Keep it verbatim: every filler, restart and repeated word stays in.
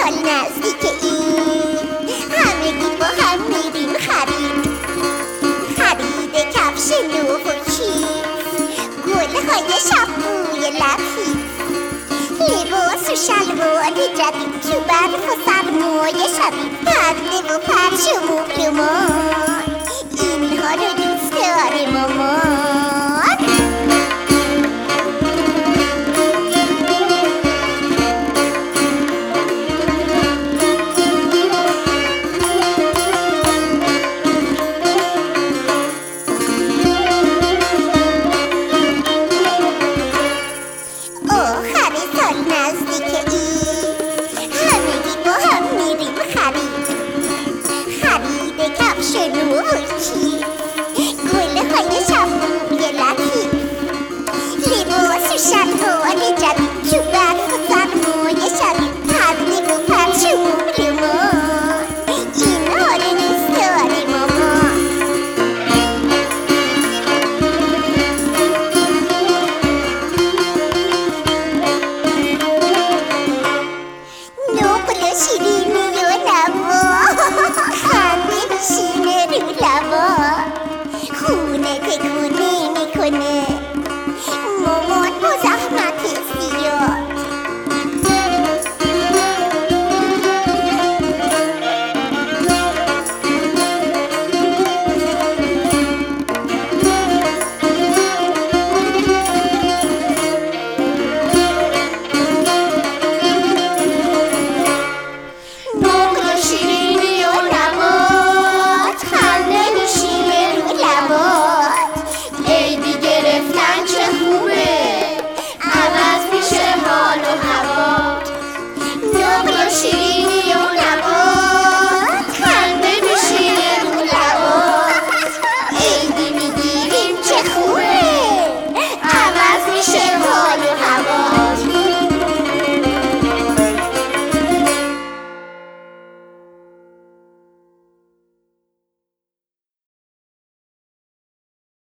سال نزدیک این همگی با هم میریم خرید خرید کفش نو و کیف گل‌های شب‌بوی لطیف لباس و شلوار جدید تو برف و سرمای شدید پرده و پرچم و مبلمان اینها رو دوست داره مامان